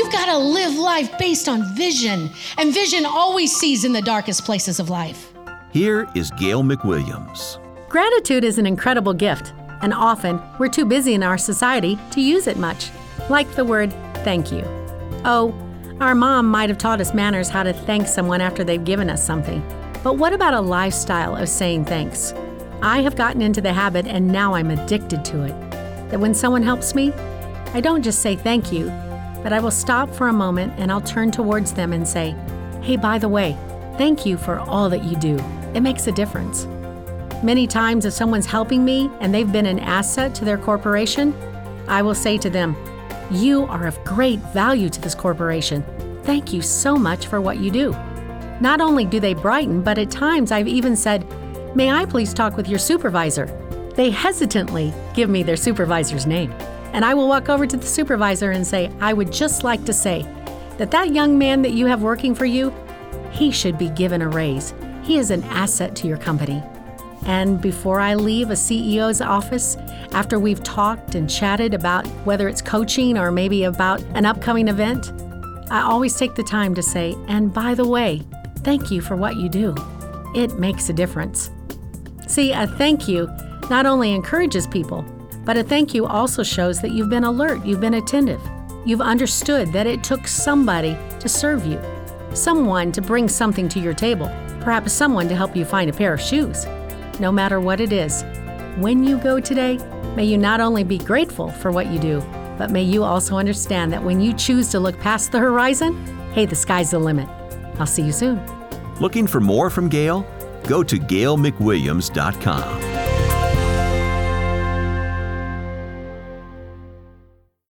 You've got to live life based on vision, and vision always sees in the darkest places of life. Here is Gail McWilliams. Gratitude is an incredible gift, and often we're too busy in our society to use it much, like the word thank you. Oh, our mom might have taught us manners how to thank someone after they've given us something. But what about a lifestyle of saying thanks? I have gotten into the habit, and now I'm addicted to it, that when someone helps me, I don't just say thank you, but I will stop for a moment and I'll turn towards them and say, hey, by the way, thank you for all that you do. It makes a difference. Many times if someone's helping me and they've been an asset to their corporation, I will say to them, you are of great value to this corporation. Thank you so much for what you do. Not only do they brighten, but at times I've even said, may I please talk with your supervisor? They hesitantly give me their supervisor's name. And I will walk over to the supervisor and say, I would just like to say that young man that you have working for you, he should be given a raise. He is an asset to your company. And before I leave a CEO's office, after we've talked and chatted about whether it's coaching or maybe about an upcoming event, I always take the time to say, and by the way, thank you for what you do. It makes a difference. See, a thank you not only encourages people, but a thank you also shows that you've been alert, you've been attentive. You've understood that it took somebody to serve you, someone to bring something to your table, perhaps someone to help you find a pair of shoes. No matter what it is, when you go today, may you not only be grateful for what you do, but may you also understand that when you choose to look past the horizon, hey, the sky's the limit. I'll see you soon. Looking for more from Gail? Go to GailMcWilliams.com.